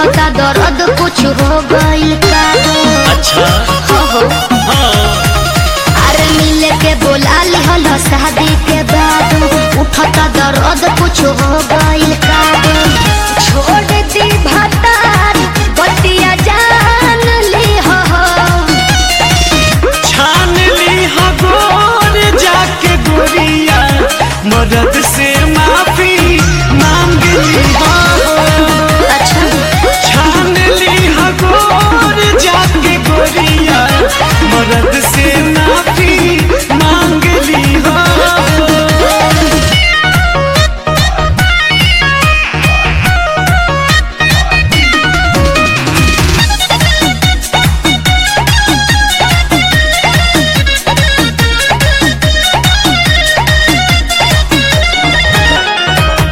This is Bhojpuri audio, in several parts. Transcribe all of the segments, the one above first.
उठता दर्द कुछ हो गइल का। अच्छा हो अरे मिले के बोला लिहल शादी के बाद उठता दर्द कुछ हो गइल का। छोड़ दी भतार बतिया जान ली हो छान ली हो गोर जाके गोरिया मदद से माफी मांग ली हो। अच्छा छान ली हो गोर जाके गोरिया मदद से माफी मांग ली हो।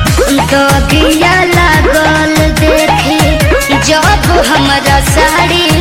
दगिया लागल देखे जब हमारा साड़ी